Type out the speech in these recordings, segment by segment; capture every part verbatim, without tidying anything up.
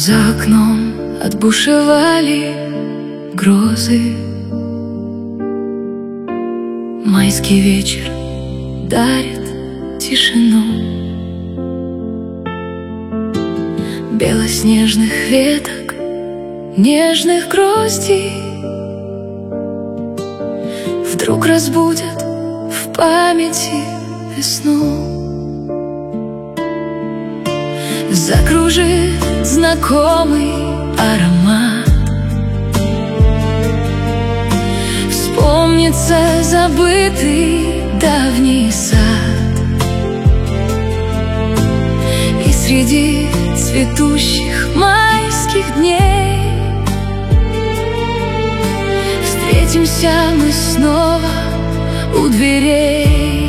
За окном отбушевали грозы. Майский вечер дарит тишину белоснежных веток, нежных гроздей. Вдруг разбудят в памяти весну. Закружит знакомый аромат, вспомнится забытый давний сад. И среди цветущих майских дней встретимся мы снова у дверей.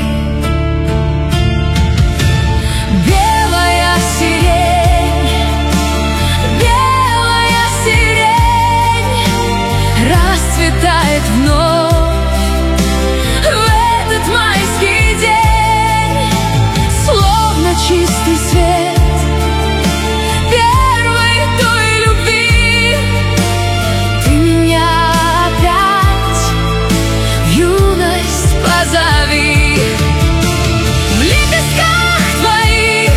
Белая сирень, белая сирень расцветает вновь в этот майский день, словно чистый свет первой той любви. Ты меня опять в юность позови. В лепестках твоих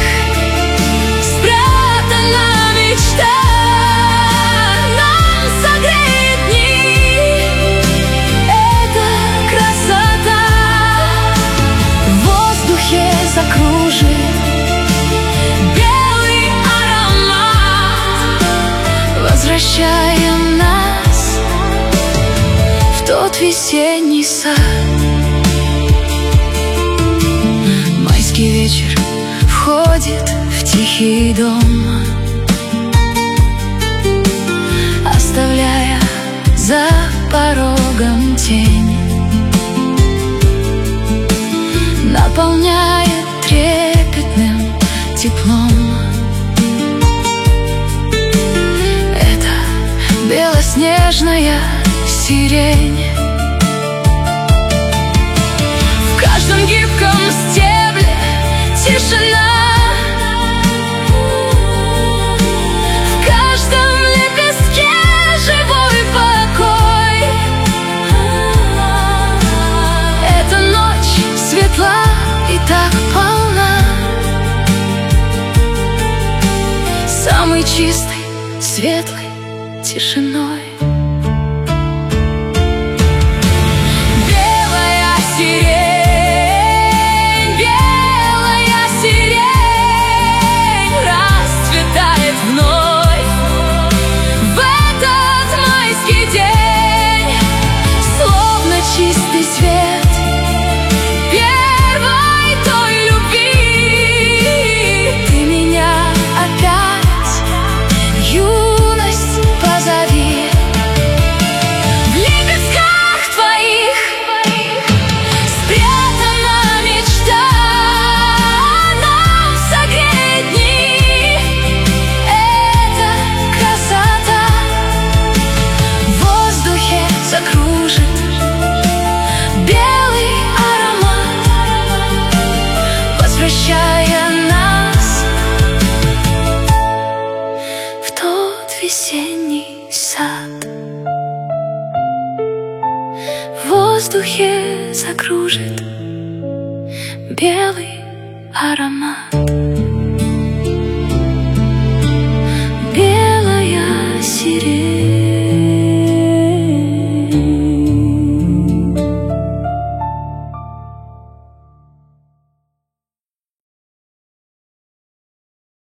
спрятана мечта, нам согреет дни эта красота. В воздухе закружит белый аромат, возвращая нас в тот весенний сад. Майский вечер входит в тихий дом, оставляя за порогом тень, наполняет трепетным теплом. Это белоснежная сирень. В каждом гибком стебле тишина, в каждом лепестке живой покой. Эта ночь светла и так полна, самой чистой, светлой тишиной. Белая сирень, белая сирень расцветает вновь в этот майский день, словно чистый свет первой той любви. Ты меня опять в юность позови. В лепестках твоих спрятана мечта, нам согреет дни эта красота. В воздухе закружит белый аромат, возвращая нас в тот весенний сад. В воздухе закружит белый аромат.